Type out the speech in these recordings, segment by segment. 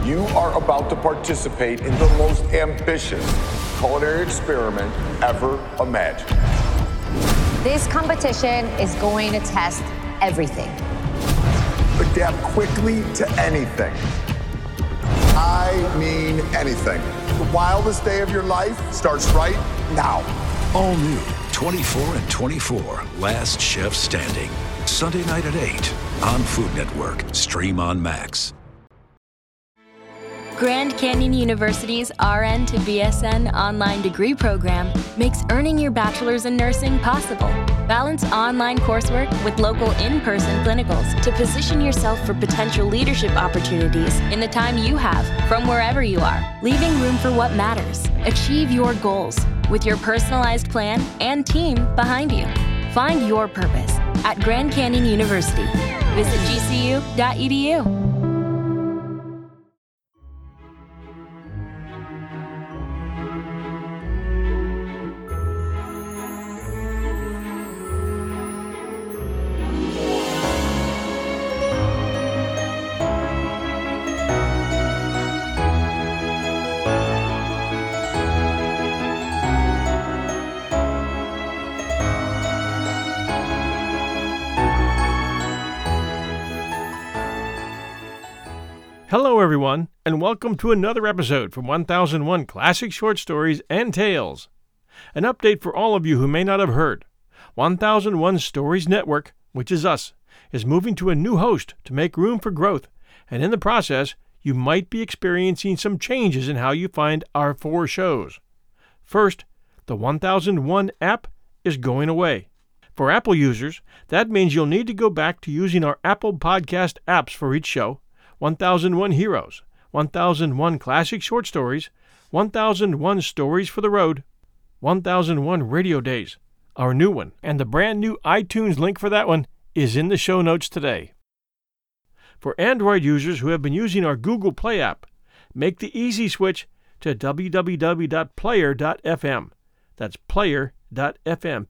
You are about to participate in the most ambitious culinary experiment ever imagined. This competition is going to test everything. Adapt quickly to anything. I mean anything. The wildest day of your life starts right now. All new 24 and 24, Last Chef Standing. Sunday night at 8 on Food Network. Stream on Max. Grand Canyon University's RN to BSN online degree program makes earning your bachelor's in nursing possible. Balance online coursework with local in-person clinicals to position yourself for potential leadership opportunities in the time you have from wherever you are, leaving room for what matters. Achieve your goals with your personalized plan and team behind you. Find your purpose at Grand Canyon University. Visit gcu.edu. Hello everyone, and welcome to another episode from 1001 Classic Short Stories and Tales. An update for all of you who may not have heard. 1001 Stories Network, which is us, is moving to a new host to make room for growth, and in the process, you might be experiencing some changes in how you find our 4 shows. First, the 1001 app is going away. For Apple users, that means you'll need to go back to using our Apple Podcast apps for each show, 1001 Heroes, 1001 Classic Short Stories, 1001 Stories for the Road, 1001 Radio Days, our new one, and the brand new iTunes link for that one is in the show notes today. For Android users who have been using our Google Play app, make the easy switch to www.player.fm. That's player.fm,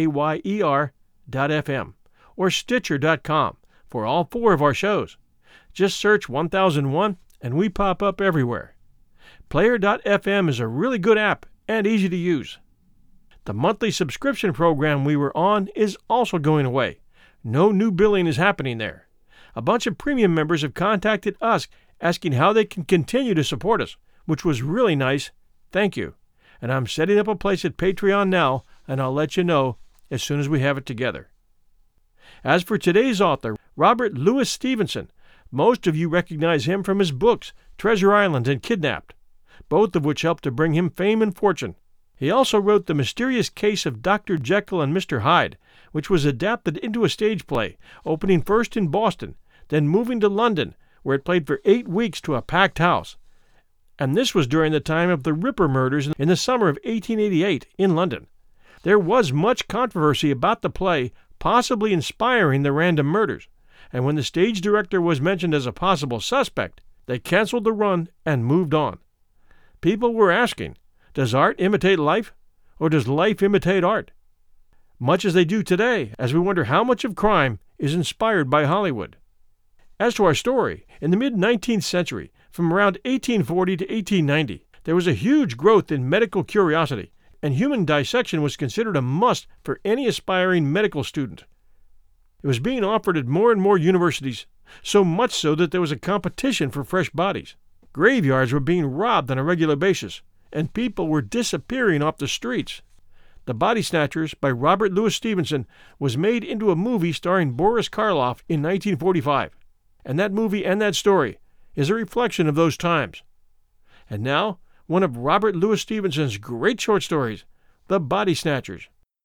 player.fm, or Stitcher.com for all 4 of our shows. Just search 1001 and we pop up everywhere. Player.fm is a really good app and easy to use. The monthly subscription program we were on is also going away. No new billing is happening there. A bunch of premium members have contacted us asking how they can continue to support us, which was really nice. Thank you. And I'm setting up a place at Patreon now, and I'll let you know as soon as we have it together. As for today's author, Robert Louis Stevenson, most of you recognize him from his books, Treasure Island and Kidnapped, both of which helped to bring him fame and fortune. He also wrote The Mysterious Case of Dr. Jekyll and Mr. Hyde, which was adapted into a stage play, opening first in Boston, then moving to London, where it played for 8 weeks to a packed house. And this was during the time of the Ripper murders in the summer of 1888 in London. There was much controversy about the play, possibly inspiring the random murders, and when the stage director was mentioned as a possible suspect, they canceled the run and moved on. People were asking, does art imitate life, or does life imitate art? Much as they do today, as we wonder how much of crime is inspired by Hollywood. As to our story, in the mid-19th century, from around 1840 to 1890, there was a huge growth in medical curiosity, and human dissection was considered a must for any aspiring medical student. It was being offered at more and more universities, so much so that there was a competition for fresh bodies. Graveyards were being robbed on a regular basis, and people were disappearing off the streets. The Body Snatchers by Robert Louis Stevenson was made into a movie starring Boris Karloff in 1945, and that movie and that story is a reflection of those times. And now, one of Robert Louis Stevenson's great short stories, The Body Snatchers.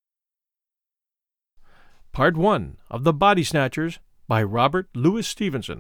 Part 1 of The Body Snatchers by Robert Louis Stevenson.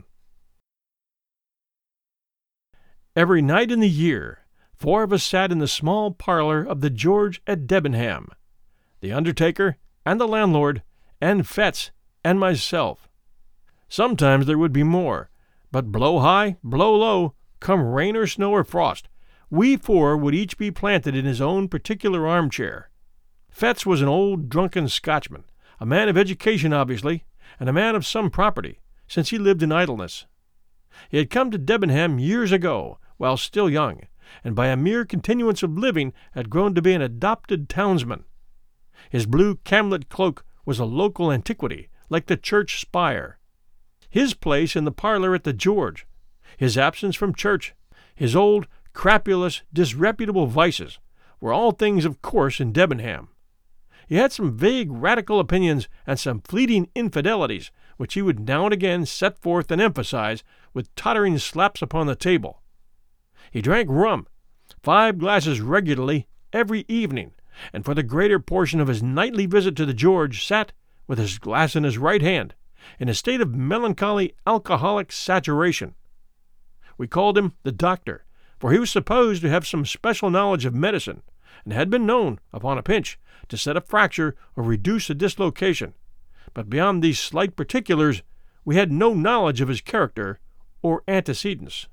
Every night in the year, 4 of us sat in the small parlor of the George at Debenham, the undertaker and the landlord, and Fetz and myself. Sometimes there would be more, but blow high, blow low, come rain or snow or frost, we 4 would each be planted in his own particular armchair. Fetz was an old drunken Scotchman, a man of education obviously, and a man of some property, since he lived in idleness. He had come to Debenham years ago, while still young, and by a mere continuance of living had grown to be an adopted townsman. His blue camlet cloak was a local antiquity, like the church spire. His place in the parlor at the George, his absence from church, his old, crapulous, disreputable vices, were all things of course in Debenham. He had some vague radical opinions and some fleeting infidelities, which he would now and again set forth and emphasize with tottering slaps upon the table. He drank rum, 5 glasses regularly every evening, and for the greater portion of his nightly visit to the George sat, with his glass in his right hand, in a state of melancholy alcoholic saturation. We called him the doctor, for he was supposed to have some special knowledge of medicine, and had been known, upon a pinch, to set a fracture or reduce a dislocation, but beyond these slight particulars we had no knowledge of his character or antecedents.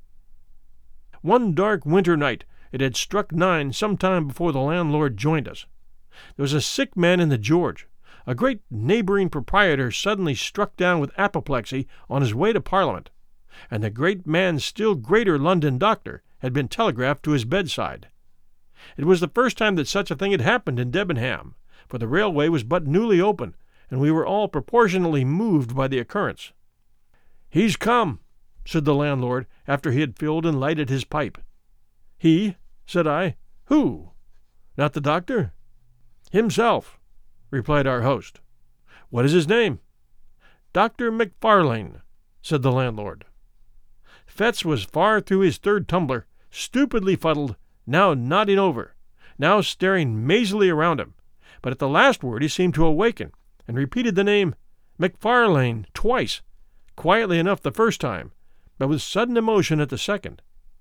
One dark winter night it had struck 9 some time before the landlord joined us. There was a sick man in the George. A great neighbouring proprietor suddenly struck down with apoplexy on his way to Parliament, and the great man's still greater London doctor had been telegraphed to his bedside. It was the first time that such a thing had happened in Debenham, for the railway was but newly open, and we were all proportionally moved by the occurrence. "He's come," said the landlord, after he had filled and lighted his pipe. "He?" said I. "Who? Not the doctor?" "Himself," replied our host. "What is his name?" "Dr. Macfarlane," said the landlord. Fetz was far through his 3rd tumbler, stupidly fuddled, now nodding over, now staring mazily around him, but at the last word he seemed to awaken, and repeated the name Macfarlane twice, quietly enough the first time, but with sudden emotion at the second.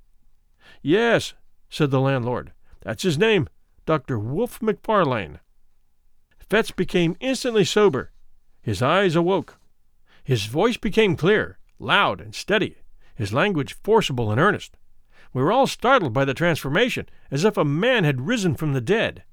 "Yes," said the landlord, "that's his name, Dr. Wolfe Macfarlane." Fetz became instantly sober. His eyes awoke. His voice became clear, loud, and steady, his language forcible and earnest. We were all startled by the transformation, as if a man had risen from the dead.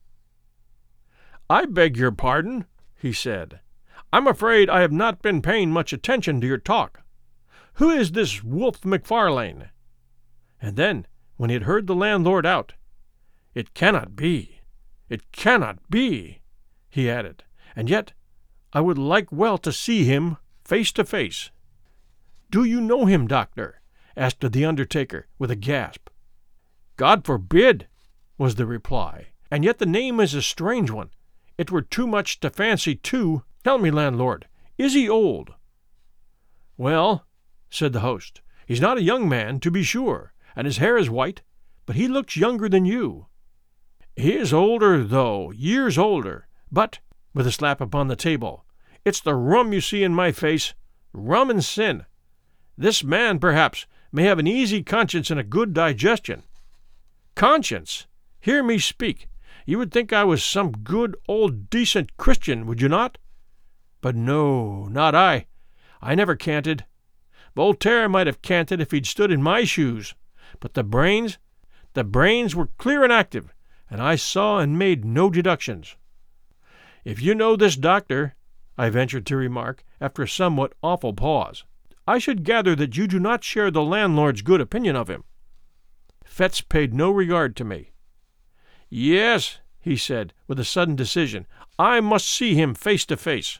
"I beg your pardon," he said. "I'm afraid I have not been paying much attention to your talk. Who is this Wolfe Macfarlane?" And then, when he had heard the landlord out, "It cannot be, it cannot be," he added, "and yet I would like well to see him face to face." "Do you know him, doctor?" asked the undertaker, with a gasp. "God forbid," was the reply, "and yet the name is a strange one. It were too much to fancy too. Tell me, landlord, is he old?" "Well," said the host, "he's not a young man, to be sure, and his hair is white, but he looks younger than you. He is older, though, years older, but," with a slap upon the table, "it's the rum you see in my face, rum and sin. This man, perhaps, may have an easy conscience and a good digestion. Conscience! Hear me speak. You would think I was some good, old, decent Christian, would you not? But no, not I. I never canted. Voltaire might have canted if he'd stood in my shoes, but the brains were clear and active, and I saw and made no deductions. If you know this doctor," I ventured to remark, after a somewhat awful pause, "I should gather that you do not share the landlord's good opinion of him." Fetz paid no regard to me. "Yes," he said, with a sudden decision, "I must see him face to face."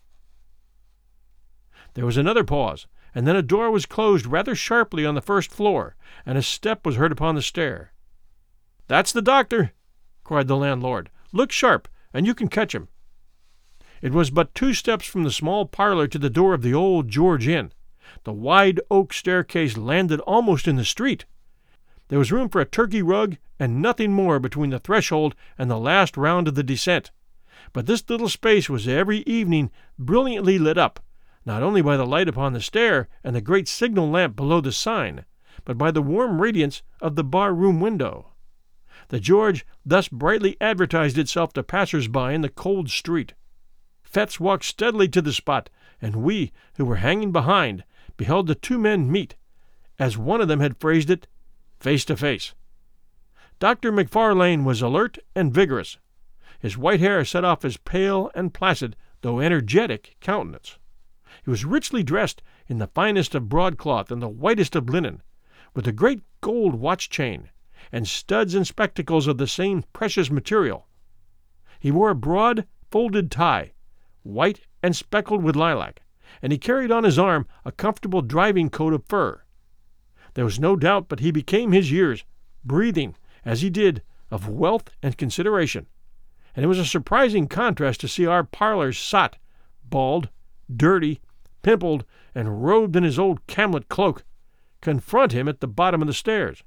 There was another pause, and then a door was closed rather sharply on the first floor, and a step was heard upon the stair. "That's the doctor," cried the landlord. "Look sharp, and you can catch him." It was but 2 steps from the small parlor to the door of the old George Inn. The wide oak staircase landed almost in the street. There was room for a Turkey rug and nothing more between the threshold and the last round of the descent. But this little space was every evening brilliantly lit up, not only by the light upon the stair and the great signal lamp below the sign, but by the warm radiance of the bar-room window. The George thus brightly advertised itself to passers-by in the cold street. Fetz walked steadily to the spot, and we, who were hanging behind, beheld the 2 men meet, as one of them had phrased it, face to face. Dr. Macfarlane was alert and vigorous. His white hair set off his pale and placid, though energetic, countenance. He was richly dressed in the finest of broadcloth and the whitest of linen, with a great gold watch chain, and studs and spectacles of the same precious material. He wore a broad, folded tie, white and speckled with lilac, and he carried on his arm a comfortable driving coat of fur. There was no doubt but he became his years, breathing, as he did, of wealth and consideration, and it was a surprising contrast to see our parlor's sot, bald, dirty, pimpled, and robed in his old camlet cloak, confront him at the bottom of the stairs.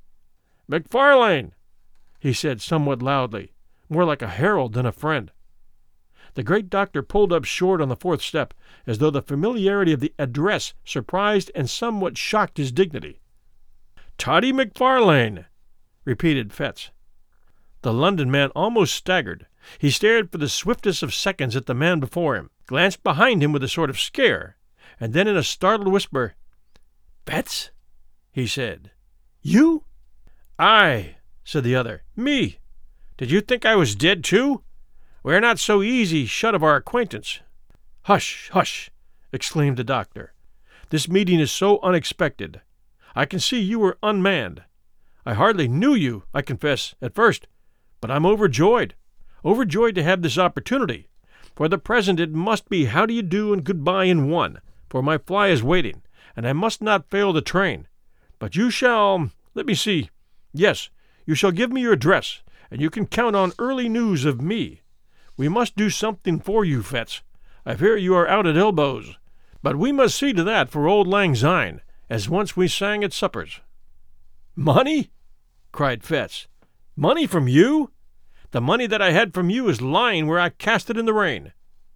"McFarlane!" he said somewhat loudly, more like a herald than a friend. The great doctor pulled up short on the fourth step, as though the familiarity of the address surprised and somewhat shocked his dignity. "Toddy McFarlane!" repeated Fetz. The London man almost staggered. He stared for the swiftest of seconds at the man before him, glanced behind him with a sort of scare, and then in a startled whisper, "Fetz?" he said. "You?" "Aye," said the other. "Me. Did you think I was dead too? We are not so easy shut of our acquaintance." "Hush, hush!" exclaimed the doctor. "This meeting is so unexpected. I can see you were unmanned. I hardly knew you, I confess, at first, but I'm overjoyed to have this opportunity. For the present it must be how do you do and goodbye in one, for my fly is waiting, and I must not fail the train. But you shall, let me see, yes, you shall give me your address, and you can count on early news of me. We must do something for you, Fetz. I fear you are out at elbows, but we must see to that for old Lang Syne, as once we sang at suppers." "Money?" cried Fetz. "Money from you? The money that I had from you is lying where I cast it in the rain."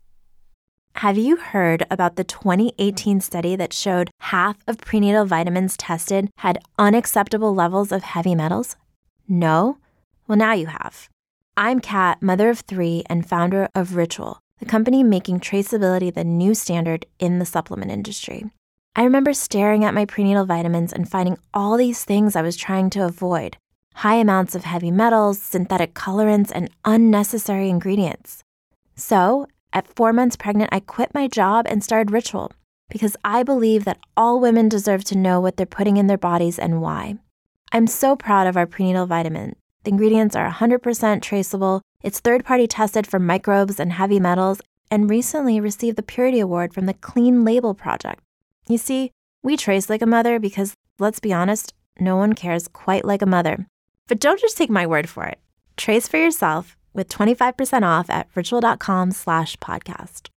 Have you heard about the 2018 study that showed half of prenatal vitamins tested had unacceptable levels of heavy metals? No? Well, now you have. I'm Kat, mother of 3 and founder of Ritual, the company making traceability the new standard in the supplement industry. I remember staring at my prenatal vitamins and finding all these things I was trying to avoid. High amounts of heavy metals, synthetic colorants, and unnecessary ingredients. So, at 4 months pregnant, I quit my job and started Ritual because I believe that all women deserve to know what they're putting in their bodies and why. I'm so proud of our prenatal vitamin. The ingredients are 100% traceable, it's third-party tested for microbes and heavy metals, and recently received the Purity Award from the Clean Label Project. You see, we trace like a mother because, let's be honest, no one cares quite like a mother. But don't just take my word for it. Trace for yourself with 25% off at ritual.com/podcast.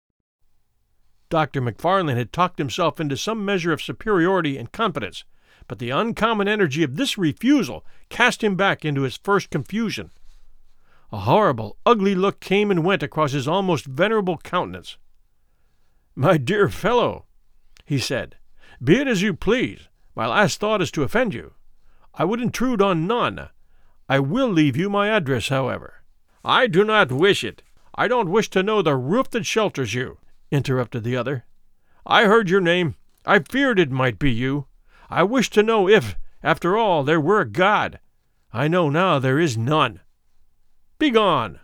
Dr. McFarlane had talked himself into some measure of superiority and confidence, but the uncommon energy of this refusal cast him back into his first confusion. A horrible, ugly look came and went across his almost venerable countenance. "My dear fellow," he said, "be it as you please. My last thought is to offend you. I would intrude on none. I will leave you my address, however." "I do not wish it. I don't wish to know the roof that shelters you," interrupted the other. "I heard your name. I feared it might be you. I wish to know if, after all, there were a God. I know now there is none. Begone!"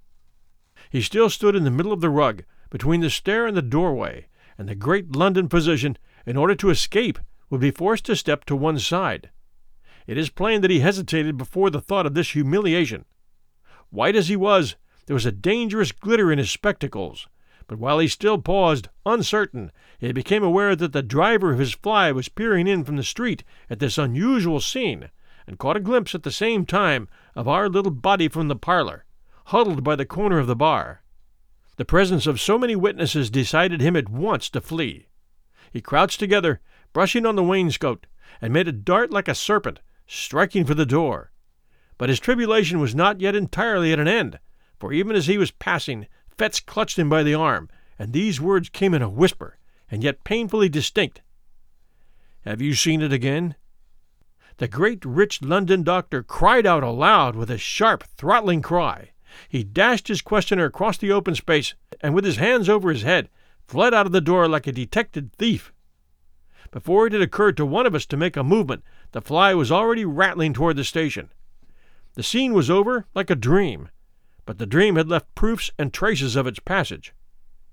He still stood in the middle of the rug, between the stair and the doorway, and the great London physician, in order to escape, would be forced to step to one side. It is plain that he hesitated before the thought of this humiliation. White as he was, there was a dangerous glitter in his spectacles, but while he still paused, uncertain, he became aware that the driver of his fly was peering in from the street at this unusual scene, and caught a glimpse at the same time of our little body from the parlor, huddled by the corner of the bar. The presence of so many witnesses decided him at once to flee. He crouched together, brushing on the wainscot, and made a dart like a serpent, striking for the door. But his tribulation was not yet entirely at an end, for even as he was passing, Fetz clutched him by the arm, and these words came in a whisper, and yet painfully distinct. "Have you seen it again?" The great rich London doctor cried out aloud with a sharp, throttling cry. He dashed his questioner across the open space, and with his hands over his head, fled out of the door like a detected thief. Before it had occurred to one of us to make a movement, the fly was already rattling toward the station. The scene was over like a dream, but the dream had left proofs and traces of its passage.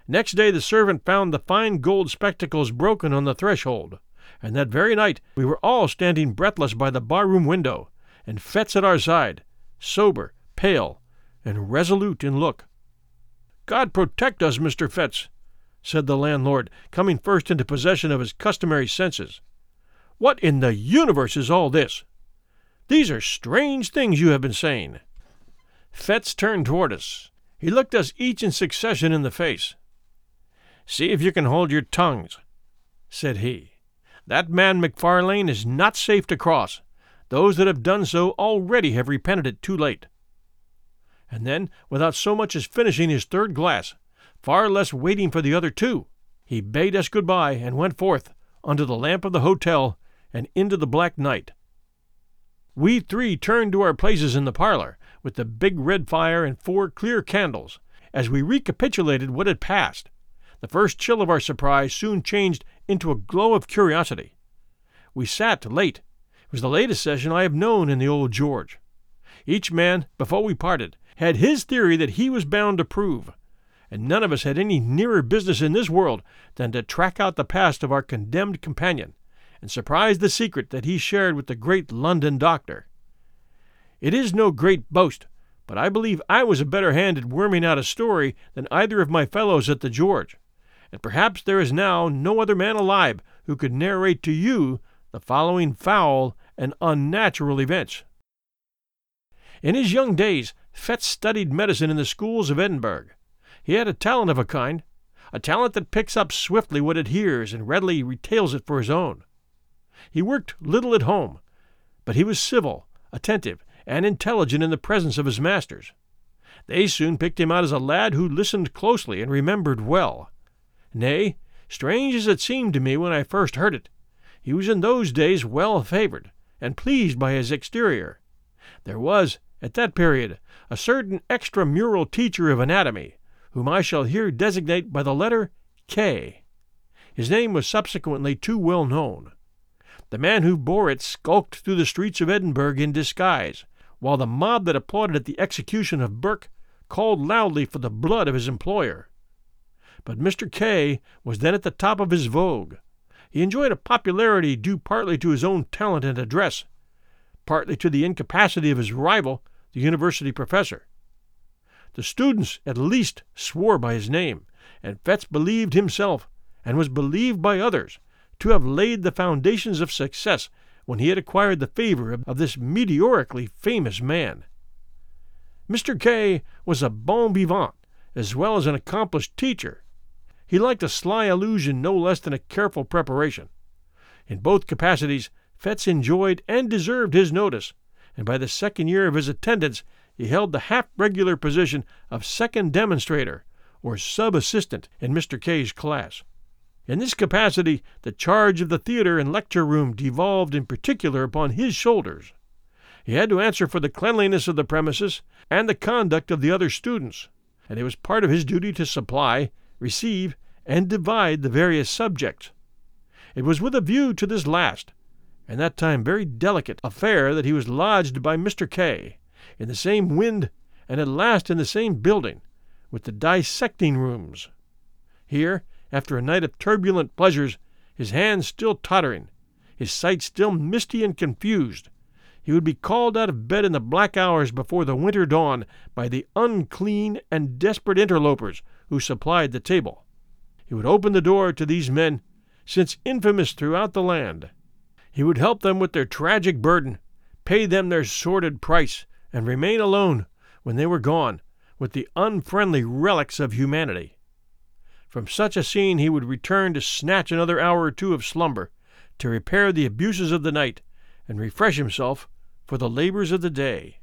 Next day the servant found the fine gold spectacles broken on the threshold, and that very night we were all standing breathless by the barroom window, and Fetz at our side, sober, pale, and resolute in look. "God protect us, Mr. Fetz," said the landlord, coming first into possession of his customary senses. "What in the universe is all this? These are strange things you have been saying." Fetz turned toward us. He looked us each in succession in the face. "See if you can hold your tongues," said he. "That man McFarlane is not safe to cross. Those that have done so already have repented it too late." And then, without so much as finishing his third glass, far less waiting for the other two, he bade us good-bye and went forth under the lamp of the hotel and into the black night. We three turned to our places in the parlor, with the big red fire and 4 clear candles, as we recapitulated what had passed. The first chill of our surprise soon changed into a glow of curiosity. We sat late. It was the latest session I have known in the Old George. Each man, before we parted, had his theory that he was bound to prove, and none of us had any nearer business in this world than to track out the past of our condemned companion, and surprise the secret that he shared with the great London doctor. It is no great boast, but I believe I was a better hand at worming out a story than either of my fellows at the George, and perhaps there is now no other man alive who could narrate to you the following foul and unnatural events. In his young days, Fetz studied medicine in the schools of Edinburgh. He had a talent of a kind, a talent that picks up swiftly what it hears and readily retails it for his own. He worked little at home, but he was civil, attentive, and intelligent in the presence of his masters. They soon picked him out as a lad who listened closely and remembered well. Nay, strange as it seemed to me when I first heard it, he was in those days well favored, and pleased by his exterior. There was, at that period, a certain extramural teacher of anatomy, whom I shall here designate by the letter K. His name was subsequently too well known. The man who bore it skulked through the streets of Edinburgh in disguise, while the mob that applauded at the execution of Burke called loudly for the blood of his employer. But Mr. K was then at the top of his vogue. He enjoyed a popularity due partly to his own talent and address, partly to the incapacity of his rival, the university professor. The students at least swore by his name, and Fetz believed himself, and was believed by others, to have laid the foundations of success when he had acquired the favor of this meteorically famous man. Mr. K was a bon vivant as well as an accomplished teacher. He liked a sly allusion no less than a careful preparation. In both capacities, Fetz enjoyed and deserved his notice, and by the second year of his attendance he held the half-regular position of second demonstrator, or sub-assistant, in Mr. K's class. In this capacity, the charge of the theater and lecture room devolved in particular upon his shoulders. He had to answer for the cleanliness of the premises and the conduct of the other students, and it was part of his duty to supply, receive, and divide the various subjects. It was with a view to this last, and that time very delicate, affair that he was lodged by Mr. K in the same wind and at last in the same building, with the dissecting rooms. Here, after a night of turbulent pleasures, his hands still tottering, his sight still misty and confused, he would be called out of bed in the black hours before the winter dawn by the unclean and desperate interlopers who supplied the table. He would open the door to these men, since infamous throughout the land. He would help them with their tragic burden, pay them their sordid price, and remain alone, when they were gone, with the unfriendly relics of humanity. From such a scene he would return to snatch another hour or two of slumber, to repair the abuses of the night, and refresh himself for the labors of the day.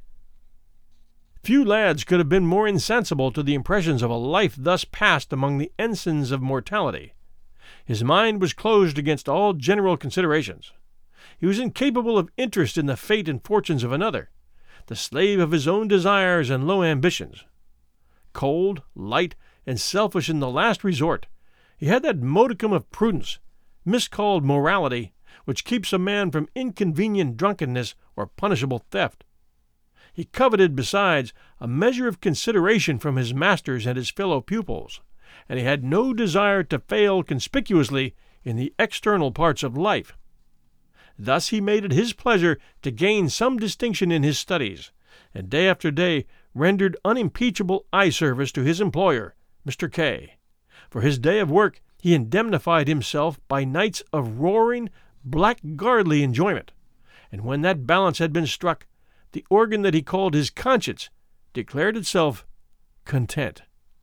Few lads could have been more insensible to the impressions of a life thus passed among the ensigns of mortality. His mind was closed against all general considerations. He was incapable of interest in the fate and fortunes of another, the slave of his own desires and low ambitions. Cold, light, and selfish in the last resort, he had that modicum of prudence, miscalled morality, which keeps a man from inconvenient drunkenness or punishable theft. He coveted, besides, a measure of consideration from his masters and his fellow pupils, and he had no desire to fail conspicuously in the external parts of life. Thus he made it his pleasure to gain some distinction in his studies, and day after day rendered unimpeachable eye service to his employer, Mr. K. For his day of work he indemnified himself by nights of roaring, blackguardly enjoyment, and when that balance had been struck, the organ that he called his conscience declared itself content.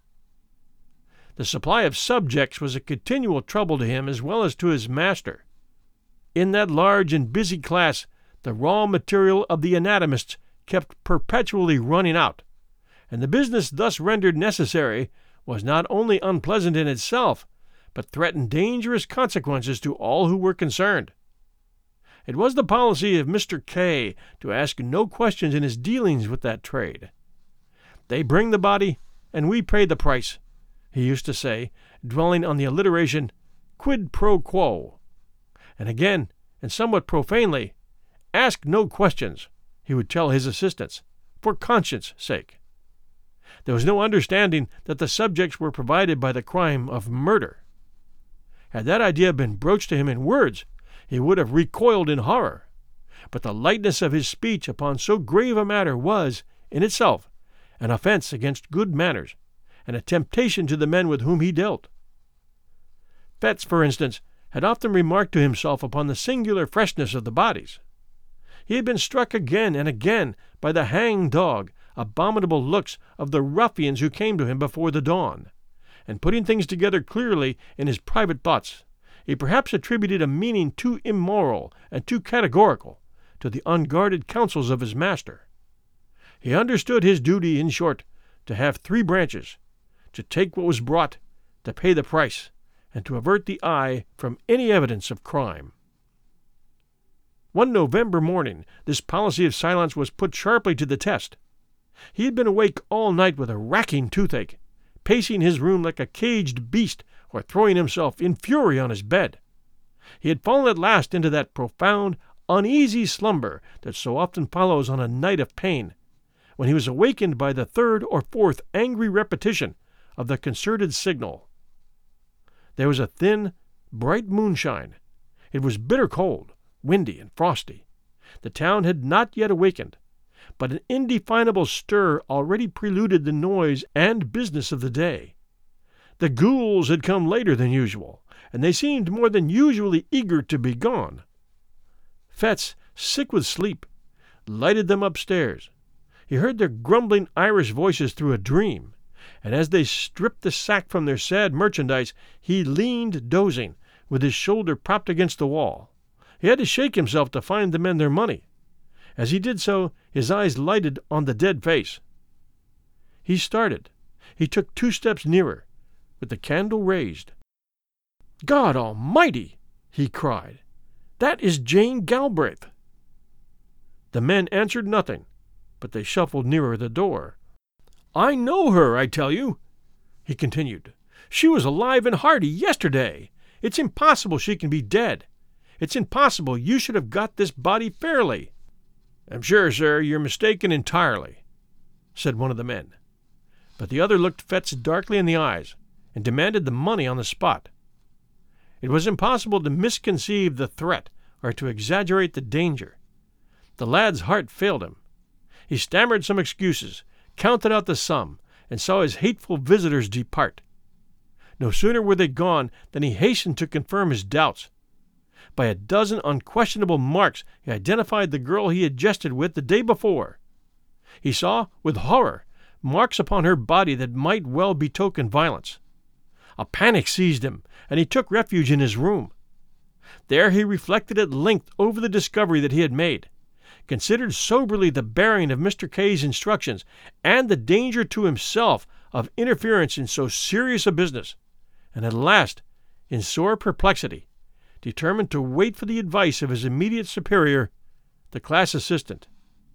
The supply of subjects was a continual trouble to him as well as to his master. In that large and busy class, the raw material of the anatomists kept perpetually running out, and the business thus rendered necessary was not only unpleasant in itself, but threatened dangerous consequences to all who were concerned. It was the policy of Mr. K. to ask no questions in his dealings with that trade. "They bring the body, and we pay the price," he used to say, dwelling on the alliteration quid pro quo. And again, and somewhat profanely, "Ask no questions," he would tell his assistants, "for conscience' sake." There was no understanding that the subjects were provided by the crime of murder. Had that idea been broached to him in words, he would have recoiled in horror. But the lightness of his speech upon so grave a matter was, in itself, an offense against good manners, and a temptation to the men with whom he dealt. Fettes, for instance, had often remarked to himself upon the singular freshness of the bodies. He had been struck again and again by the hang-dog, abominable looks of the ruffians who came to him before the dawn, and putting things together clearly in his private thoughts, he perhaps attributed a meaning too immoral and too categorical to the unguarded counsels of his master. He understood his duty, in short, to have three branches: to take what was brought, to pay the price, and to avert the eye from any evidence of crime. One November morning this policy of silence was put sharply to the test. He had been awake all night with a racking toothache, pacing his room like a caged beast, or throwing himself in fury on his bed. He had fallen at last into that profound, uneasy slumber that so often follows on a night of pain, when he was awakened by the third or fourth angry repetition of the concerted signal. There was a thin, bright moonshine. It was bitter cold, windy, and frosty. The town had not yet awakened, but an indefinable stir already preluded the noise and business of the day. The ghouls had come later than usual, and they seemed more than usually eager to be gone. Fettes, sick with sleep, lighted them upstairs. He heard their grumbling Irish voices through a dream, and as they stripped the sack from their sad merchandise, he leaned dozing, with his shoulder propped against the wall. He had to shake himself to find the men their money. As he did so, his eyes lighted on the dead face. He started. He took 2 steps nearer, with the candle raised. "God Almighty!" he cried. "That is Jane Galbraith." The men answered nothing, but they shuffled nearer the door. "I know her, I tell you," he continued. "She was alive and hearty yesterday. It's impossible she can be dead. It's impossible you should have got this body fairly." "I'm sure, sir, you're mistaken entirely," said one of the men. But the other looked Fettes darkly in the eyes, and demanded the money on the spot. It was impossible to misconceive the threat or to exaggerate the danger. The lad's heart failed him. He stammered some excuses, counted out the sum, and saw his hateful visitors depart. No sooner were they gone than he hastened to confirm his doubts. By a dozen unquestionable marks he identified the girl he had jested with the day before. He saw, with horror, marks upon her body that might well betoken violence. A panic seized him, and he took refuge in his room. There he reflected at length over the discovery that he had made, considered soberly the bearing of Mr. K.'s instructions, and the danger to himself of interference in so serious a business, and at last, in sore perplexity, determined to wait for the advice of his immediate superior, the class assistant.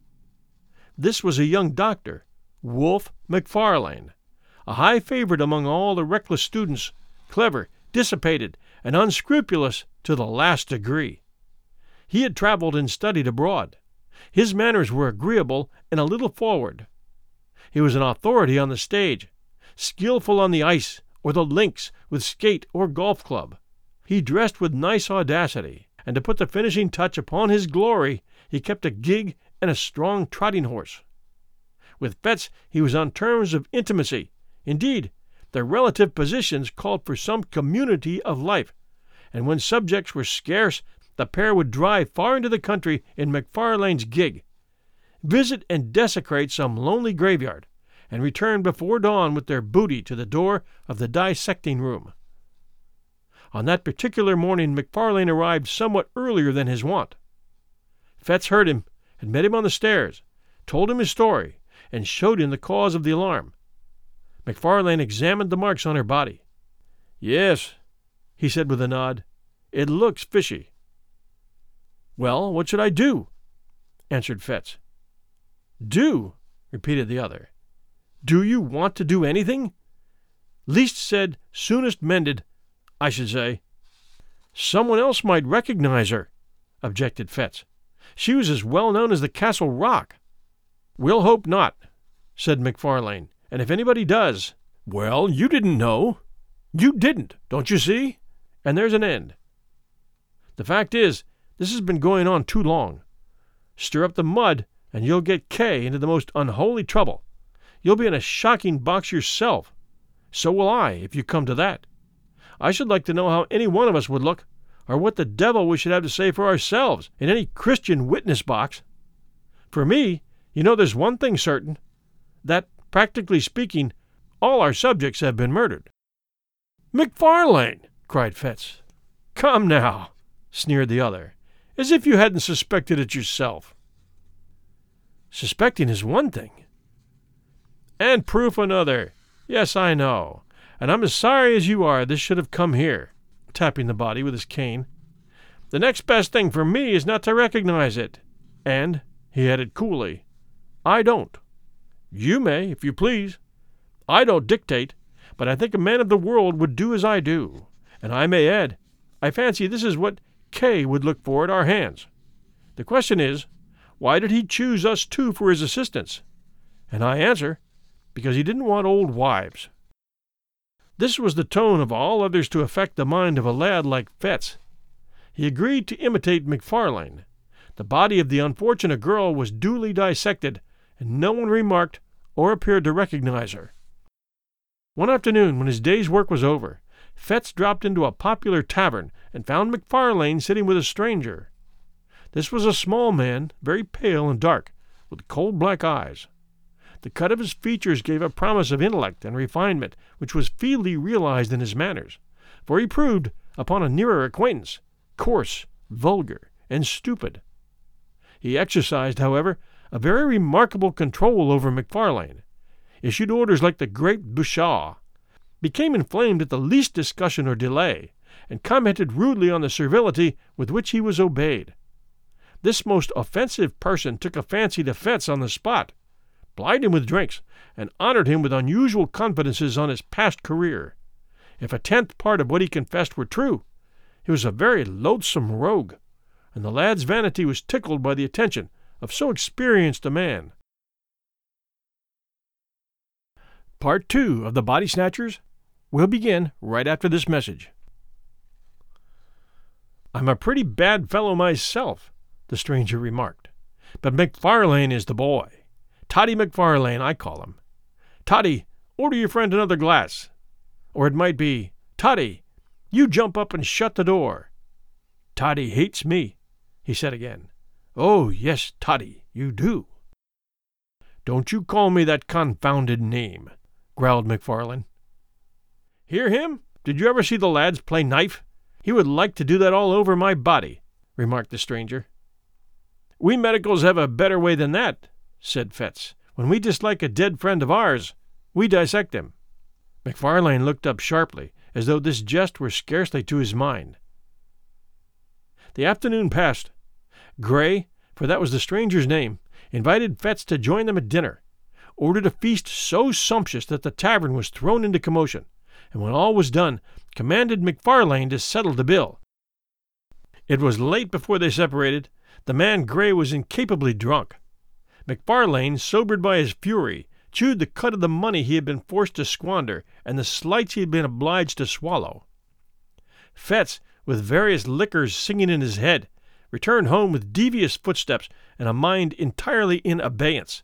This was a young doctor, Wolfe McFarlane, a high favorite among all the reckless students, clever, dissipated, and unscrupulous to the last degree. He had traveled and studied abroad. His manners were agreeable and a little forward. He was an authority on the stage, skillful on the ice or the links with skate or golf club. He dressed with nice audacity, and to put the finishing touch upon his glory, he kept a gig and a strong trotting horse. With Fetz he was on terms of intimacy. Indeed, their relative positions called for some community of life, and when subjects were scarce, the pair would drive far into the country in McFarlane's gig, visit and desecrate some lonely graveyard, and return before dawn with their booty to the door of the dissecting room. On that particular morning McFarlane arrived somewhat earlier than his wont. Fetz heard him, had met him on the stairs, told him his story, and showed him the cause of the alarm. McFarlane examined the marks on her body. "Yes," he said with a nod, "it looks fishy." "Well, what should I do?" answered Fetz. "Do?" repeated the other. "Do you want to do anything? Least said, soonest mended, I should say." "Someone else might recognize her," objected Fetz. "She was as well known as the Castle Rock." "We'll hope not," said McFarlane. "And if anybody does, well, you didn't know. You didn't, don't you see? And there's an end. The fact is, this has been going on too long. Stir up the mud, and you'll get Kay into the most unholy trouble. You'll be in a shocking box yourself. So will I, if you come to that. I should like to know how any one of us would look, or what the devil we should have to say for ourselves in any Christian witness box. For me, you know there's one thing certain, that, practically speaking, all our subjects have been murdered." "McFarlane!" cried Fetz. "Come now," sneered the other, "as if you hadn't suspected it yourself." "Suspecting is one thing." "And proof another. Yes, I know. And I'm as sorry as you are this should have come here," tapping the body with his cane. "The next best thing for me is not to recognize it. And," he added coolly, "I don't. You may, if you please. I don't dictate, but I think a man of the world would do as I do. And I may add, I fancy this is what Kay would look for at our hands. The question is, why did he choose us two for his assistants? And I answer, because he didn't want old wives." This was the tone of all others to affect the mind of a lad like Fetz. He agreed to imitate McFarlane. The body of the unfortunate girl was duly dissected, and no one remarked or appeared to recognize her. One afternoon, when his day's work was over, Fetz dropped into a popular tavern and found McFarlane sitting with a stranger. This was a small man, very pale and dark, with coal-black eyes. The cut of his features gave a promise of intellect and refinement which was feebly realized in his manners, for he proved, upon a nearer acquaintance, coarse, vulgar, and stupid. He exercised, however, a very remarkable control over McFarlane, issued orders like the great Bouchard, became inflamed at the least discussion or delay, and commented rudely on the servility with which he was obeyed. This most offensive person took a fancy to Fetz on the spot, plied him with drinks, and honored him with unusual confidences on his past career. If a tenth part of what he confessed were true, he was a very loathsome rogue, and the lad's vanity was tickled by the attention of so experienced a man. Part 2 of The Body Snatchers will begin right after this message. "I'm a pretty bad fellow myself," the stranger remarked, "but McFarlane is the boy. Toddy McFarlane, I call him. Toddy, order your friend another glass. Or it might be, Toddy, you jump up and shut the door. Toddy hates me," he said again. "Oh, yes, Toddy, you do." "Don't you call me that confounded name," growled McFarlane. "Hear him? Did you ever see the lads play knife? He would like to do that all over my body," remarked the stranger. "We medicals have a better way than that," said Fetz. "When we dislike a dead friend of ours, we dissect him." McFarlane looked up sharply, as though this jest were scarcely to his mind. The afternoon passed. Gray, for that was the stranger's name, invited Fetz to join them at dinner, ordered a feast so sumptuous that the tavern was thrown into commotion, and when all was done, commanded McFarlane to settle the bill. It was late before they separated. The man Gray was incapably drunk. McFarlane, sobered by his fury, chewed the cud of the money he had been forced to squander and the slights he had been obliged to swallow. Fetz, with various liquors singing in his head, returned home with devious footsteps and a mind entirely in abeyance.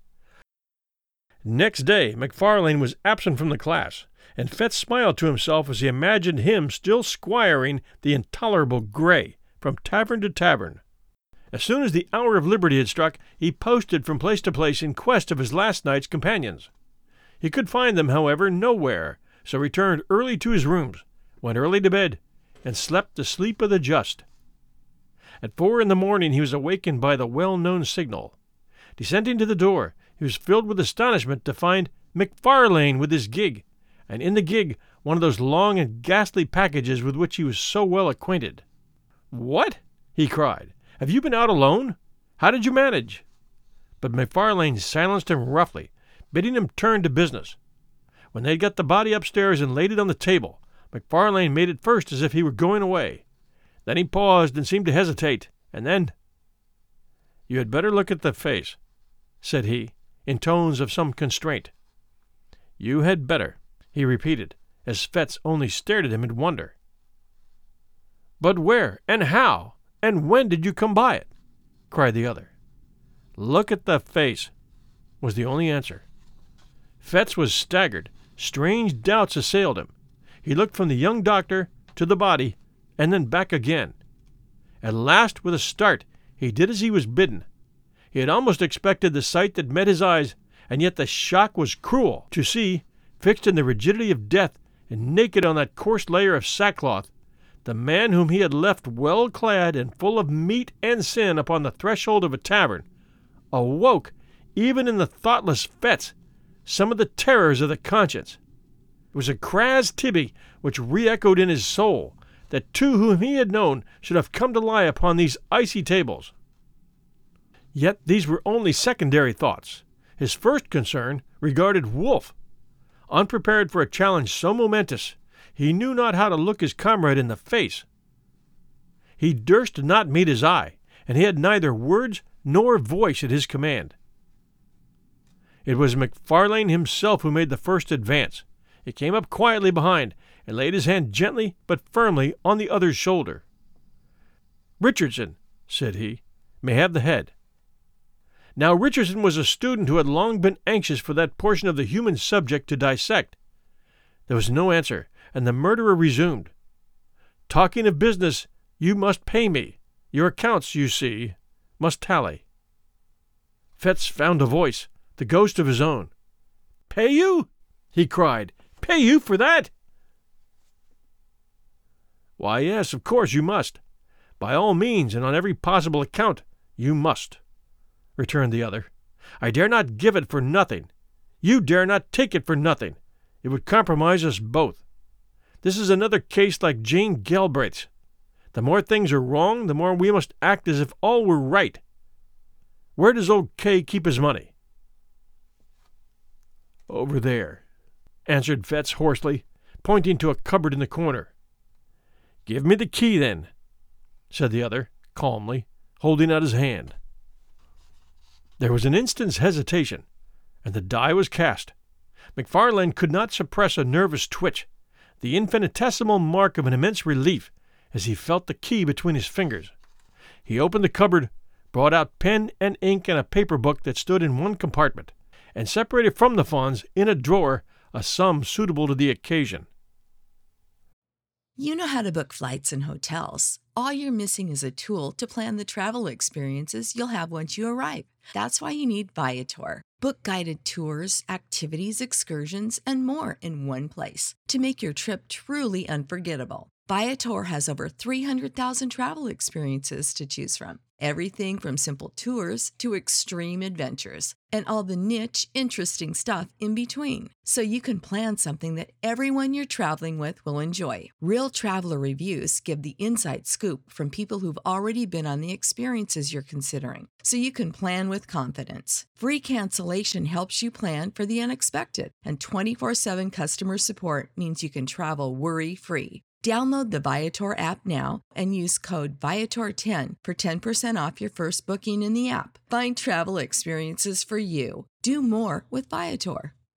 Next day, McFarlane was absent from the class, and Fetz smiled to himself as he imagined him still squiring the intolerable Gray from tavern to tavern. As soon as the hour of liberty had struck, he posted from place to place in quest of his last night's companions. He could find them, however, nowhere, so returned early to his rooms, went early to bed, and slept the sleep of the just. At 4 a.m. he was awakened by the well-known signal. Descending to the door, he was filled with astonishment to find McFarlane with his gig, and in the gig one of those long and ghastly packages with which he was so well acquainted. "What?" he cried. "Have you been out alone? How did you manage?" But McFarlane silenced him roughly, bidding him turn to business. When they had got the body upstairs and laid it on the table, McFarlane made it first as if he were going away. Then he paused and seemed to hesitate, and then, "You had better look at the face," said he, in tones of some constraint. "You had better," he repeated, as Fetz only stared at him in wonder. "But where, and how, and when did you come by it?" cried the other. "Look at the face," was the only answer. Fetz was staggered. Strange doubts assailed him. He looked from the young doctor to the body, and then back again. At last, with a start, he did as he was bidden. He had almost expected the sight that met his eyes, and yet the shock was cruel to see, fixed in the rigidity of death and naked on that coarse layer of sackcloth, the man whom he had left well clad and full of meat and sin upon the threshold of a tavern, awoke, even in the thoughtless Fetz, some of the terrors of the conscience. It was a cras tibi which re-echoed in his soul, that two whom he had known should have come to lie upon these icy tables. Yet these were only secondary thoughts. His first concern regarded Wolfe. Unprepared for a challenge so momentous, he knew not how to look his comrade in the face. He durst not meet his eye, and he had neither words nor voice at his command. It was McFarlane himself who made the first advance. He came up quietly behind, and laid his hand gently but firmly on the other's shoulder. "Richardson," said he, "may have the head." Now Richardson was a student who had long been anxious for that portion of the human subject to dissect. There was no answer, and the murderer resumed. "Talking of business, you must pay me. Your accounts, you see, must tally." Fetz found a voice, the ghost of his own. "Pay you?" he cried. "Pay you for that?" "Why, yes, of course you must. By all means, and on every possible account, you must," returned the other. "I dare not give it for nothing. You dare not take it for nothing. It would compromise us both. This is another case like Jane Galbraith's. The more things are wrong, the more we must act as if all were right. Where does old K keep his money?" "Over there," answered Fetz hoarsely, pointing to a cupboard in the corner. "Give me the key, then," said the other, calmly, holding out his hand. There was an instant's hesitation, and the die was cast. McFarlane could not suppress a nervous twitch, the infinitesimal mark of an immense relief, as he felt the key between his fingers. He opened the cupboard, brought out pen and ink and a paper book that stood in one compartment, and separated from the funds, in a drawer, a sum suitable to the occasion. You know how to book flights and hotels. All you're missing is a tool to plan the travel experiences you'll have once you arrive. That's why you need Viator. Book guided tours, activities, excursions, and more in one place to make your trip truly unforgettable. Viator has over 300,000 travel experiences to choose from. Everything from simple tours to extreme adventures and all the niche, interesting stuff in between. So you can plan something that everyone you're traveling with will enjoy. Real traveler reviews give the inside scoop from people who've already been on the experiences you're considering. So you can plan with confidence. Free cancellation helps you plan for the unexpected. And 24/7 customer support means you can travel worry-free. Download the Viator app now and use code Viator10 for 10% off your first booking in the app. Find travel experiences for you. Do more with Viator.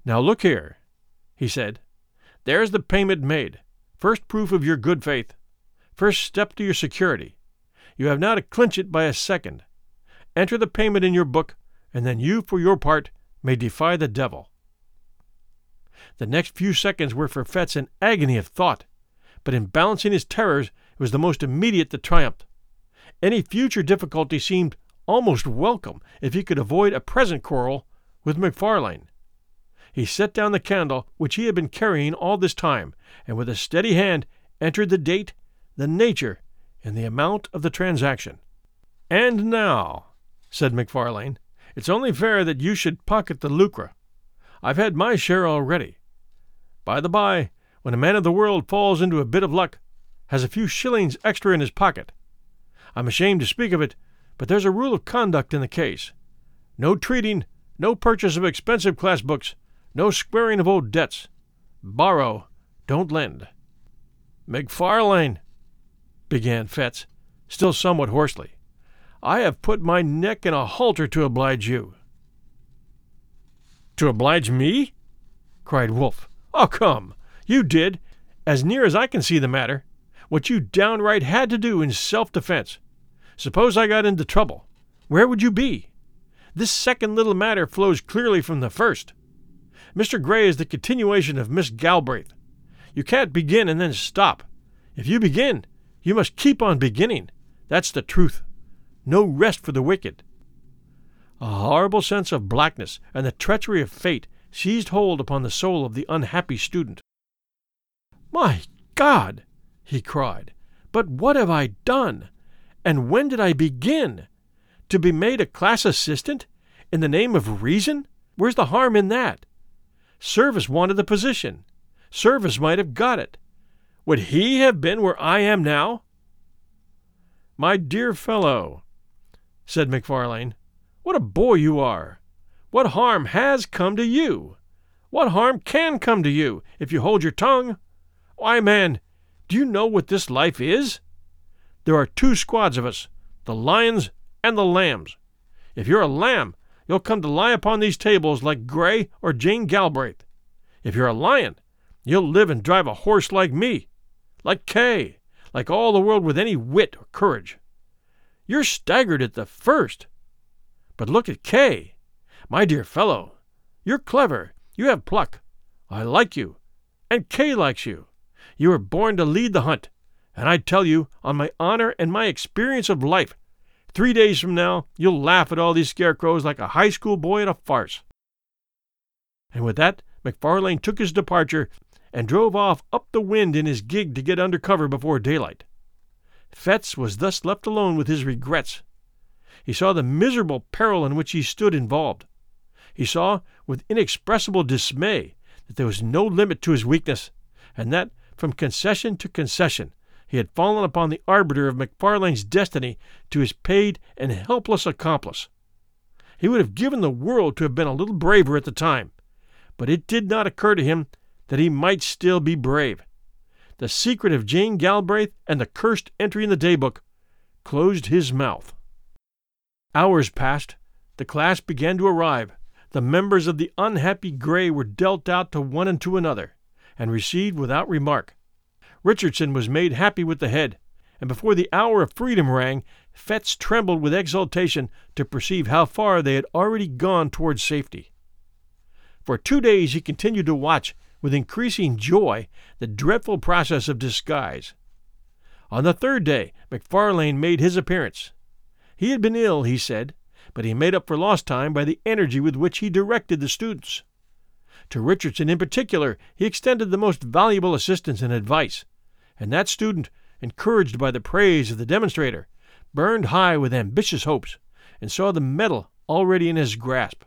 "Now look here," he said. "There's the payment made. First proof of your good faith. First step to your security. You have now to clinch it by a second. Enter the payment in your book, and then you, for your part, may defy the devil." The next few seconds were for Fettes an agony of thought, but in balancing his terrors it was the most immediate that triumphed. Any future difficulty seemed almost welcome if he could avoid a present quarrel with McFarlane. He set down the candle which he had been carrying all this time, and with a steady hand entered the date, the nature, and the amount of the transaction. "And now," said McFarlane, "it's only fair that you should pocket the lucre. I've had my share already. By the by, when a man of the world falls into a bit of luck, has a few shillings extra in his pocket, I'm ashamed to speak of it, but there's a rule of conduct in the case. No treating, no purchase of expensive class books, no squaring of old debts. Borrow, don't lend." "McFarlane," began Fettes, still somewhat hoarsely, "I have put my neck in a halter to oblige you." "To oblige me?" cried Wolfe. "Oh, come! You did, as near as I can see the matter, what you downright had to do in self-defense. Suppose I got into trouble, where would you be? This second little matter flows clearly from the first. Mr. Gray is the continuation of Miss Galbraith. You can't begin and then stop. If you begin, you must keep on beginning. That's the truth. No rest for the wicked." A horrible sense of blackness and the treachery of fate seized hold upon the soul of the unhappy student. "My God!" he cried. "But what have I done? And when did I begin? To be made a class assistant? In the name of reason? Where's the harm in that? Service wanted the position. Service might have got it. Would he have been where I am now?" "My dear fellow," said McFarlane, "what a boy you are! What harm has come to you? What harm can come to you, if you hold your tongue? Why, man, do you know what this life is? There are two squads of us, the lions and the lambs. If you're a lamb, you'll come to lie upon these tables like Gray or Jane Galbraith. If you're a lion, you'll live and drive a horse like me, like Kay, like all the world with any wit or courage. You're staggered at the first. But look at Kay. My dear fellow, you're clever, you have pluck. I like you, and Kay likes you. You were born to lead the hunt, and I tell you, on my honor and my experience of life, 3 days from now you'll laugh at all these scarecrows like a high school boy at a farce." And with that, McFarlane took his departure and drove off up the wind in his gig to get under cover before daylight. Fettes was thus left alone with his regrets. He saw the miserable peril in which he stood involved. He saw, with inexpressible dismay, that there was no limit to his weakness, and that, from concession to concession, he had fallen upon the arbiter of McFarlane's destiny to his paid and helpless accomplice. He would have given the world to have been a little braver at the time, but it did not occur to him that he might still be brave. The secret of Jane Galbraith and the cursed entry in the daybook closed his mouth. Hours passed. The class began to arrive. The members of the unhappy Gray were dealt out to one and to another, and received without remark. Richardson was made happy with the head, and before the hour of freedom rang, Fettes trembled with exultation to perceive how far they had already gone towards safety. For 2 days he continued to watch with increasing joy the dreadful process of disguise. On the 3rd day McFarlane made his appearance. He had been ill, he said, but he made up for lost time by the energy with which he directed the students. To Richardson in particular he extended the most valuable assistance and advice, and that student, encouraged by the praise of the demonstrator, burned high with ambitious hopes, and saw the medal already in his grasp.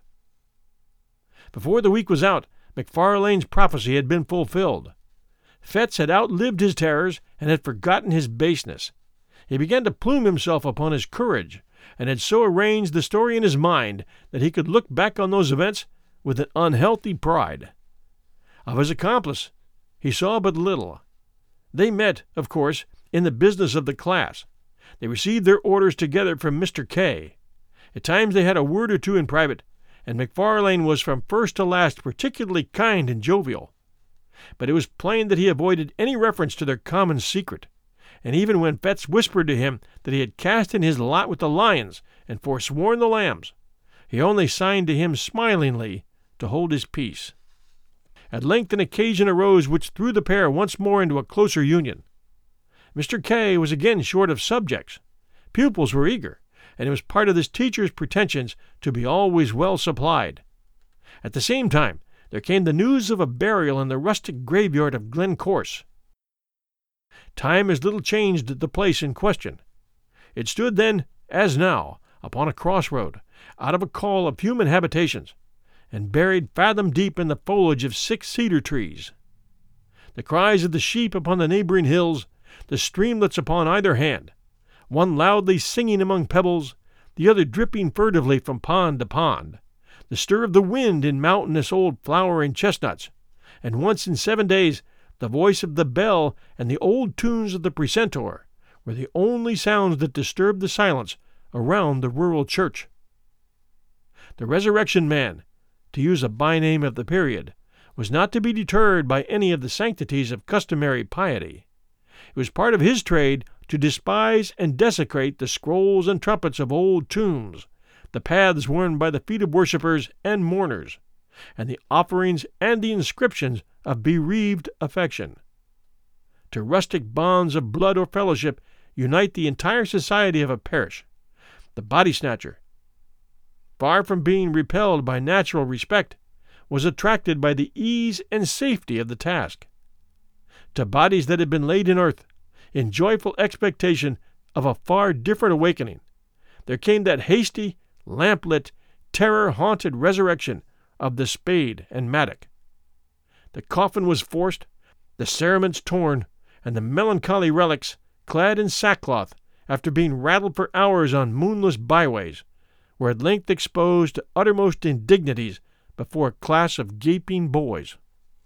Before the week was out, McFarlane's prophecy had been fulfilled. Fettes had outlived his terrors and had forgotten his baseness. He began to plume himself upon his courage, and had so arranged the story in his mind that he could look back on those events with an unhealthy pride. Of his accomplice he saw but little. They met, of course, in the business of the class. They received their orders together from Mr. K. At times they had a word or two in private, and McFarlane was from first to last particularly kind and jovial. But it was plain that he avoided any reference to their common secret, and even when Fettes whispered to him that he had cast in his lot with the lions and forsworn the lambs, he only signed to him smilingly to hold his peace. At length an occasion arose which threw the pair once more into a closer union. Mr. K. was again short of subjects. Pupils were eager, and it was part of this teacher's pretensions to be always well supplied. At the same time, there came the news of a burial in the rustic graveyard of Glencorse. Time has little changed the place in question. It stood then, as now, upon a crossroad, out of a call of human habitations, and buried fathom deep in the foliage of 6 cedar trees. The cries of the sheep upon the neighboring hills, the streamlets upon either hand, one loudly singing among pebbles, the other dripping furtively from pond to pond, the stir of the wind in mountainous old flowering chestnuts, and once in 7 days the voice of the bell and the old tunes of the precentor were the only sounds that disturbed the silence around the rural church. The Resurrection Man, to use a by-name of the period, was not to be deterred by any of the sanctities of customary piety. It was part of his trade to despise and desecrate the scrolls and trumpets of old tombs, the paths worn by the feet of worshippers and mourners, and the offerings and the inscriptions of bereaved affection. To rustic bonds of blood or fellowship unite the entire society of a parish. The body-snatcher, far from being repelled by natural respect, was attracted by the ease and safety of the task. To bodies that had been laid in earth, in joyful expectation of a far different awakening, there came that hasty, lamp-lit, terror-haunted resurrection of the spade and mattock. The coffin was forced, the cerements torn, and the melancholy relics, clad in sackcloth, after being rattled for hours on moonless byways, were at length exposed to uttermost indignities before a class of gaping boys.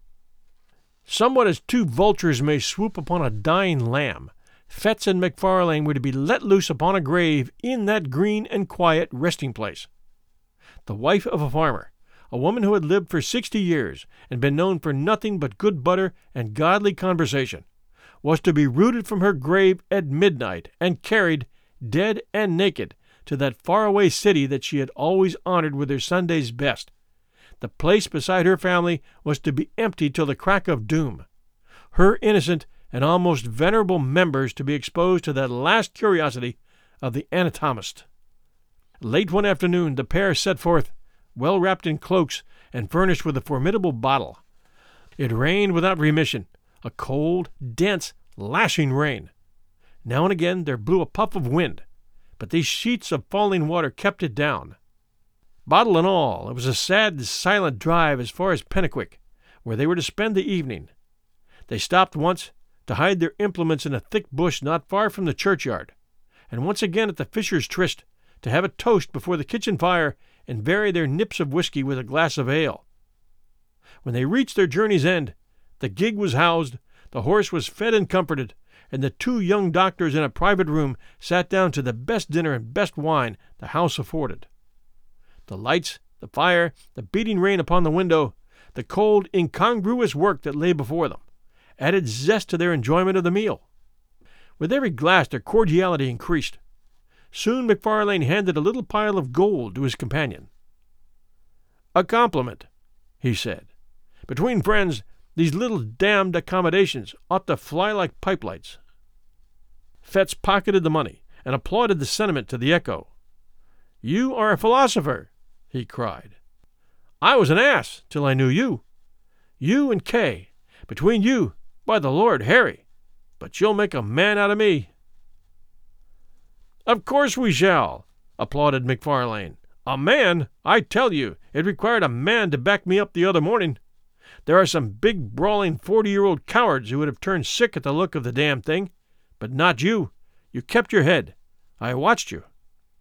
Somewhat as 2 vultures may swoop upon a dying lamb, Fettes and McFarlane were to be let loose upon a grave in that green and quiet resting-place. The wife of a farmer, a woman who had lived for 60 years and been known for nothing but good butter and godly conversation, was to be rooted from her grave at midnight and carried, dead and naked, to that faraway city that she had always honored with her Sunday's best. The place beside her family was to be empty till the crack of doom. Her innocent and almost venerable members to be exposed to that last curiosity of the anatomist. Late one afternoon the pair set forth, well wrapped in cloaks and furnished with a formidable bottle. It rained without remission, a cold, dense, lashing rain. Now and again there blew a puff of wind, but these sheets of falling water kept it down. Bottle and all, it was a sad, silent drive as far as Pennaquick, where they were to spend the evening. They stopped once to hide their implements in a thick bush not far from the churchyard, and once again at the Fisher's Tryst to have a toast before the kitchen fire and vary their nips of whiskey with a glass of ale. When they reached their journey's end, the gig was housed, the horse was fed and comforted, and the 2 young doctors in a private room sat down to the best dinner and best wine the house afforded. The lights, the fire, the beating rain upon the window, the cold, incongruous work that lay before them, added zest to their enjoyment of the meal. With every glass their cordiality increased. Soon McFarlane handed a little pile of gold to his companion. "A compliment," he said. "Between friends, these little damned accommodations ought to fly like pipelights." Fettes pocketed the money and applauded the sentiment to the echo. "You are a philosopher," he cried. "I was an ass till I knew you. You and Kay. Between you, by the Lord Harry, but you'll make a man out of me." "Of course we shall," applauded McFarlane. "A man? I tell you, it required a man to back me up the other morning. There are some big, brawling 40-year-old cowards who would have turned sick at the look of the damn thing, but not you. You kept your head. I watched you."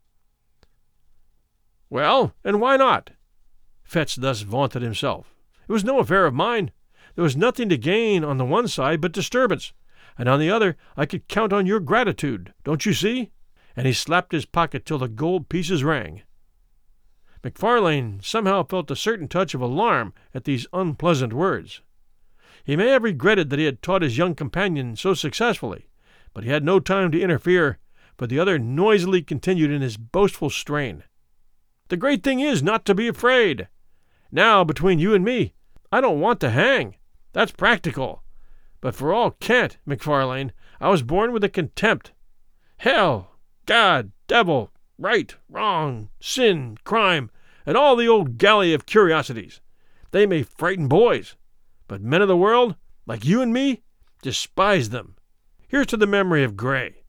"Well, and why not?" Fettes thus vaunted himself. "It was no affair of mine. There was nothing to gain on the one side but disturbance, and on the other I could count on your gratitude, don't you see?" And he slapped his pocket till the gold pieces rang. McFarlane somehow felt a certain touch of alarm at these unpleasant words. He may have regretted that he had taught his young companion so successfully, but he had no time to interfere, for the other noisily continued in his boastful strain. "The great thing is not to be afraid. Now, between you and me, I don't want to hang. That's practical. But for all cant, McFarlane, I was born with a contempt. Hell, God, devil, right, wrong, sin, crime, and all the old galley of curiosities. They may frighten boys, but men of the world, like you and me, despise them. Here's to the memory of Gray."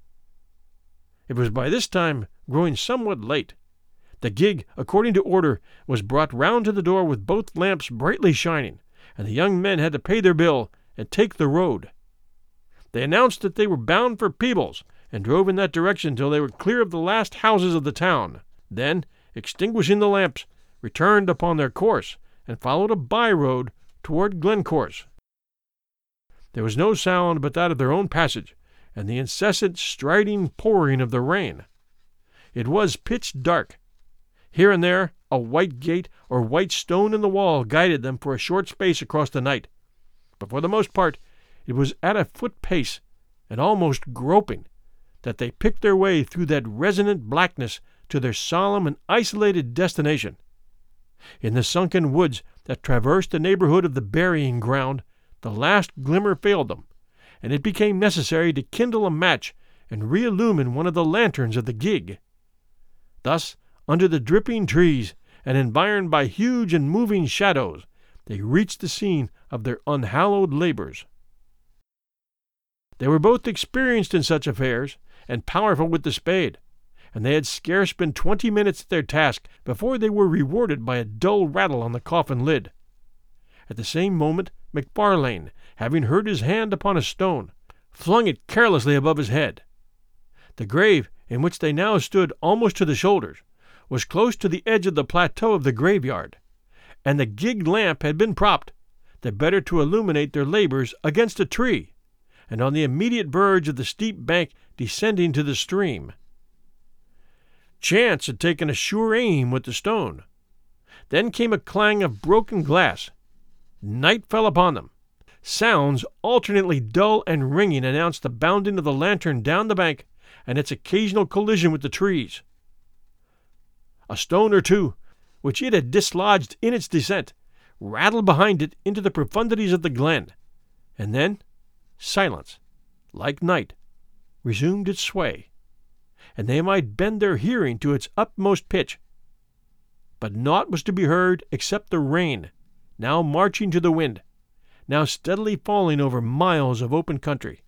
It was by this time growing somewhat late. The gig, according to order, was brought round to the door with both lamps brightly shining, and the young men had to pay their bill and take the road. They announced that they were bound for Peebles, and drove in that direction till they were clear of the last houses of the town. Then, extinguishing the lamps, returned upon their course, and followed a by-road toward Glencorse. There was no sound but that of their own passage, and the incessant striding pouring of the rain. It was pitch dark. Here and there a white gate or white stone in the wall guided them for a short space across the night, but for the most part it was at a foot pace, and almost groping, that they picked their way through that resonant blackness to their solemn and isolated destination. In the sunken woods that traversed the neighborhood of the burying ground, the last glimmer failed them, and it became necessary to kindle a match and re-illumine one of the lanterns of the gig. Thus, under the dripping trees, and environed by huge and moving shadows, they reached the scene of their unhallowed labors. They were both experienced in such affairs, and powerful with the spade, and they had scarce been 20 minutes at their task before they were rewarded by a dull rattle on the coffin lid. At the same moment McFarlane, having heard his hand upon a stone, flung it carelessly above his head. The grave, in which they now stood almost to the shoulders, was close to the edge of the plateau of the graveyard, and the gig lamp had been propped, the better to illuminate their labors, against a tree, and on the immediate verge of the steep bank descending to the stream. Chance had taken a sure aim with the stone. Then came a clang of broken glass. Night fell upon them. Sounds alternately dull and ringing announced the bounding of the lantern down the bank and its occasional collision with the trees. A stone or two, which it had dislodged in its descent, rattled behind it into the profundities of the glen, and then silence, like night, resumed its sway, and they might bend their hearing to its utmost pitch. But naught was to be heard except the rain, now marching to the wind, now steadily falling over miles of open country.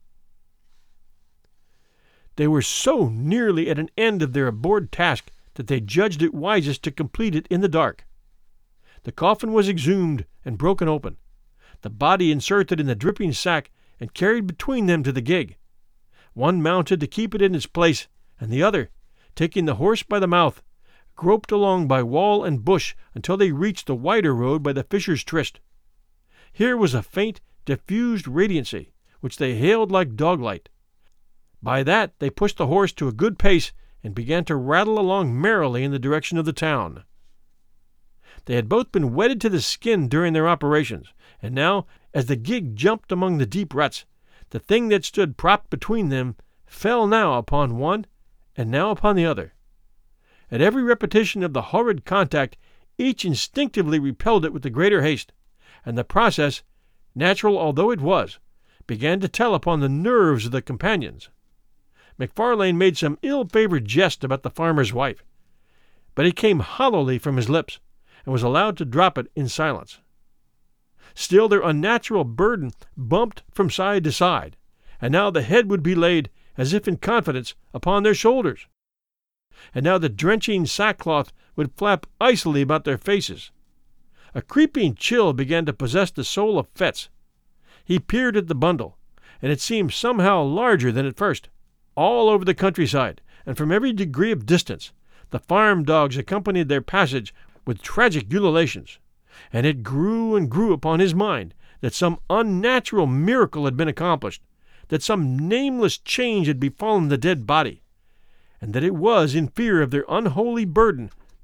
They were so nearly at an end of their abhorred task that they judged it wisest to complete it in the dark. The coffin was exhumed and broken open, the body inserted in the dripping sack and carried between them to the gig. One mounted to keep it in its place, and the other, taking the horse by the mouth, groped along by wall and bush until they reached the wider road by the Fisher's Tryst. Here was a faint, diffused radiancy, which they hailed like dog-light. By that they pushed the horse to a good pace and began to rattle along merrily in the direction of the town. They had both been wetted to the skin during their operations, and now, as the gig jumped among the deep ruts, the thing that stood propped between them fell now upon one and now upon the other. At every repetition of the horrid contact, each instinctively repelled it with the greater haste, and the process, natural although it was, began to tell upon the nerves of the companions. McFarlane made some ill-favored jest about the farmer's wife, but it came hollowly from his lips, and was allowed to drop it in silence. Still their unnatural burden bumped from side to side, and now the head would be laid, as if in confidence, upon their shoulders, and now the drenching sackcloth would flap icily about their faces. A creeping chill began to possess the soul of Fetz. He peered at the bundle, and it seemed somehow larger than at first. All over the countryside, and from every degree of distance, the farm dogs accompanied their passage with tragic ululations, and it grew and grew upon his mind that some unnatural miracle had been accomplished, that some nameless change had befallen the dead body, and that it was in fear of their unholy burden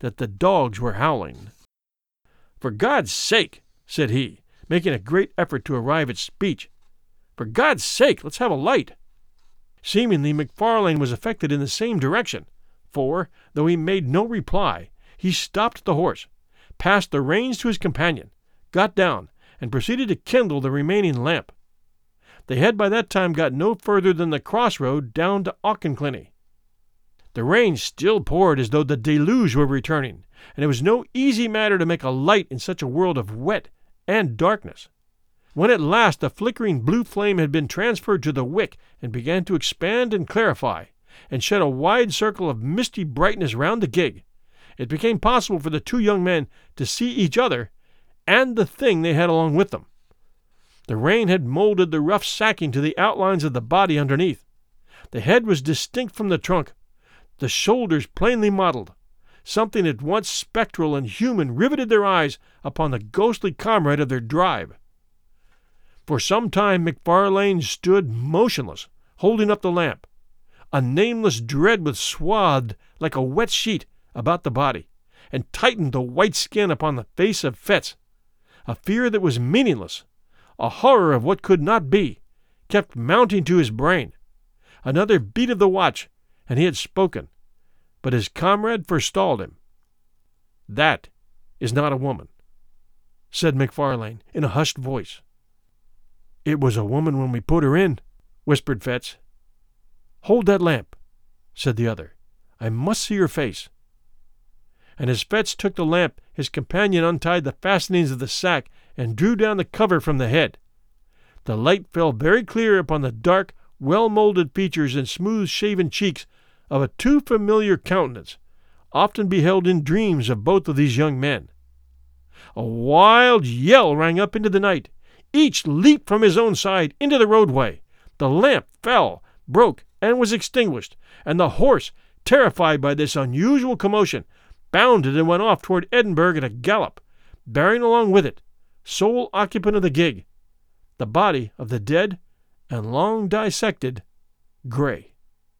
that the dogs were howling. "For God's sake," said he, making a great effort to arrive at speech. "For God's sake, let's have a light." Seemingly, McFarlane was affected in the same direction, for, though he made no reply, he stopped the horse, passed the reins to his companion, got down, and proceeded to kindle the remaining lamp. They had by that time got no further than the crossroad down to Auchenclinny. The rain still poured as though the deluge were returning, and it was no easy matter to make a light in such a world of wet and darkness. When at last the flickering blue flame had been transferred to the wick and began to expand and clarify, and shed a wide circle of misty brightness round the gig, it became possible for the two young men to see each other and the thing they had along with them. The rain had molded the rough sacking to the outlines of the body underneath. The head was distinct from the trunk, the shoulders plainly modeled. Something at once spectral and human riveted their eyes upon the ghostly comrade of their drive. For some time McFarlane stood motionless, holding up the lamp. A nameless dread was swathed like a wet sheet about the body, and tightened the white skin upon the face of Fettes. A fear that was meaningless, a horror of what could not be, kept mounting to his brain. Another beat of the watch, and he had spoken, but his comrade forestalled him. "That is not a woman," said McFarlane in a hushed voice. "It was a woman when we put her in," whispered Fettes. "Hold that lamp," said the other. "I must see her face." And as Fettes took the lamp, his companion untied the fastenings of the sack and drew down the cover from the head. The light fell very clear upon the dark, well-molded features and smooth-shaven cheeks of a too familiar countenance, often beheld in dreams of both of these young men. A wild yell rang up into the night. Each leaped from his own side into the roadway. The lamp fell, broke, and was extinguished, and the horse, terrified by this unusual commotion, bounded and went off toward Edinburgh at a gallop, bearing along with it, sole occupant of the gig, the body of the dead and long dissected Gray.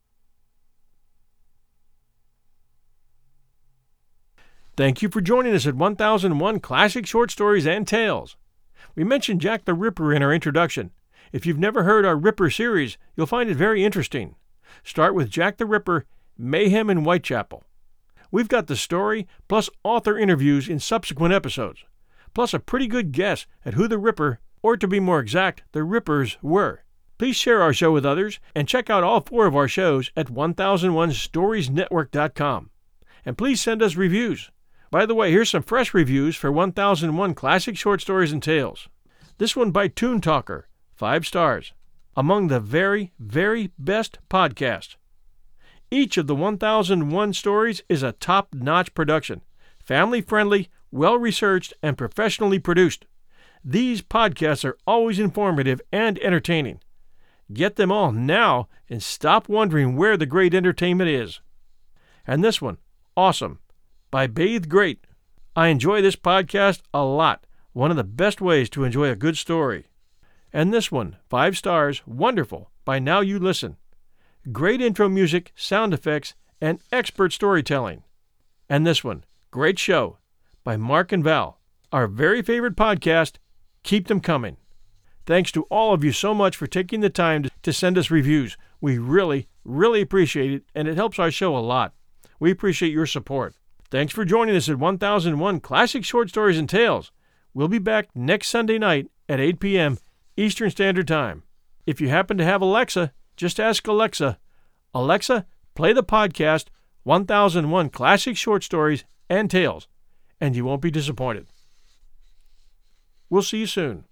Thank you for joining us at 1001 Classic Short Stories and Tales. We mentioned Jack the Ripper in our introduction. If you've never heard our Ripper series, you'll find it very interesting. Start with Jack the Ripper, Mayhem in Whitechapel. We've got the story, plus author interviews in subsequent episodes, plus a pretty good guess at who the Ripper, or to be more exact, the Rippers, were. Please share our show with others, and check out all 4 of our shows at 1001storiesnetwork.com. And please send us reviews. By the way, here's some fresh reviews for 1001 Classic Short Stories and Tales. This one by Toon Talker, 5 stars. Among the very, very best podcasts. Each of the 1001 stories is a top-notch production, family-friendly, well-researched, and professionally produced. These podcasts are always informative and entertaining. Get them all now and stop wondering where the great entertainment is. And this one, Awesome, by Bathe Great. I enjoy this podcast a lot. One of the best ways to enjoy a good story. And this one, 5 stars, Wonderful, by Now You Listen. Great intro music, sound effects, and expert storytelling. And this one, Great Show, by Mark and Val. Our very favorite podcast, Keep Them Coming. Thanks to all of you so much for taking the time to send us reviews. We really, really appreciate it, and it helps our show a lot. We appreciate your support. Thanks for joining us at 1001 Classic Short Stories and Tales. We'll be back next Sunday night at 8 p.m. Eastern Standard Time. If you happen to have Alexa, just ask Alexa, "Alexa, play the podcast 1001 Classic Short Stories and Tales," and you won't be disappointed. We'll see you soon.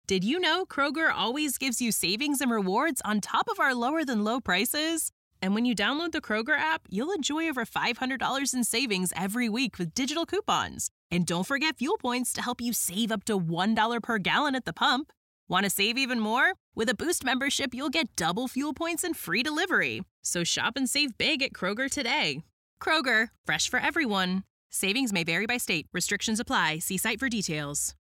Did you know Kroger always gives you savings and rewards on top of our lower-than-low prices? And when you download the Kroger app, you'll enjoy over $500 in savings every week with digital coupons. And don't forget fuel points to help you save up to $1 per gallon at the pump. Want to save even more? With a Boost membership, you'll get double fuel points and free delivery. So shop and save big at Kroger today. Kroger, fresh for everyone. Savings may vary by state. Restrictions apply. See site for details.